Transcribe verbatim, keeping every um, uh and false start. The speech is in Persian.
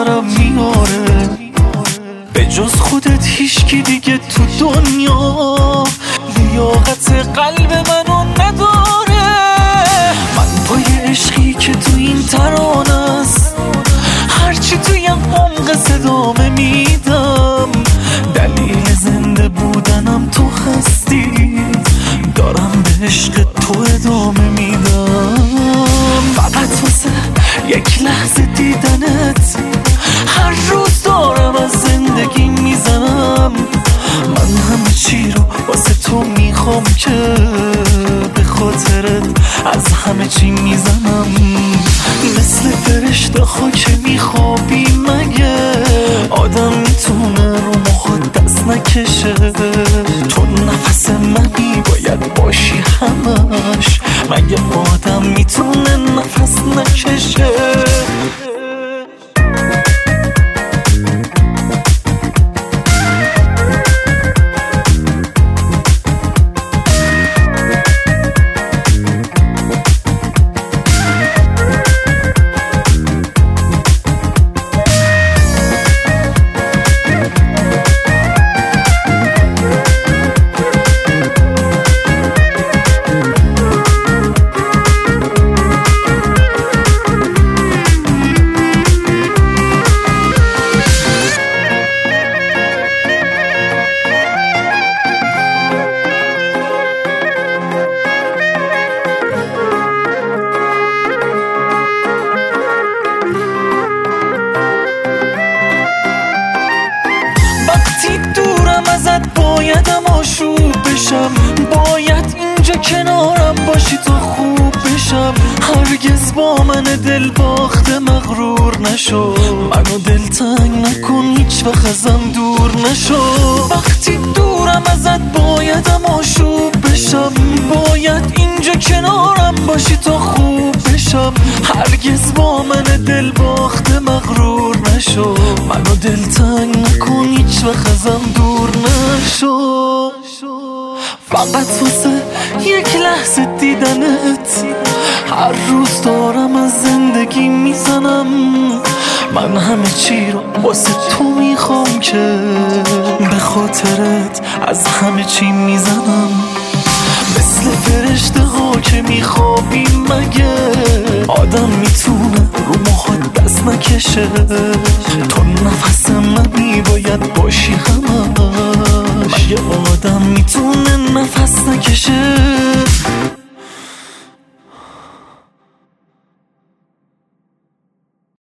سرم میاره، به جز خودت هیچکی دیگه تو دنیا لیاقت قلب منو نداره. من پای عشقی که تو این ترانه است، هرچی توی عمق صدامه میدم، دلیل زنده بودنم تو هستی، دارم به عشق تو ادامه میدم. فقط واسه یک لحظه دیدنت هر روز دارم از زندگی میزنم. من همه چی رو واسه تو میخوام که به خاطرت از همه چی میزنم. مثل فرشته ها که میخوابی، مگه آدم میتونه رو مخات دست نکشه؟ تو نفس منی باید باشی همش، مگه آدم میتونه نفس نکشه؟ بایدم آشوب بشم، باید اینجا کنارم باشی تا خوب بشم. هرگز با من دل باخته مغرور نشو، منو دلتنگ نکن هیچ وقت ازم دور نشو. وقتی دورم ازت بایدم آشوب بشم، باید اینجا کنارم باشی تا خوب بشم. هرگز با من دل باخته مغرور نشو، منو دلتنگ نکن هیچ وقت ازم دور نشو. فقط واسه یک لحظه دیدنت هر روز دارم از زندگی میزنم. من همه چی رو واسه تو میخوام که به خاطرت از همه چی میزنم. مثل فرشته ها که میخوابی، مگه آدم میتونه رو مخات دست نکشه؟ تو نفس منی باید باشی همش، مگه آدم میتونه نفس نکشه؟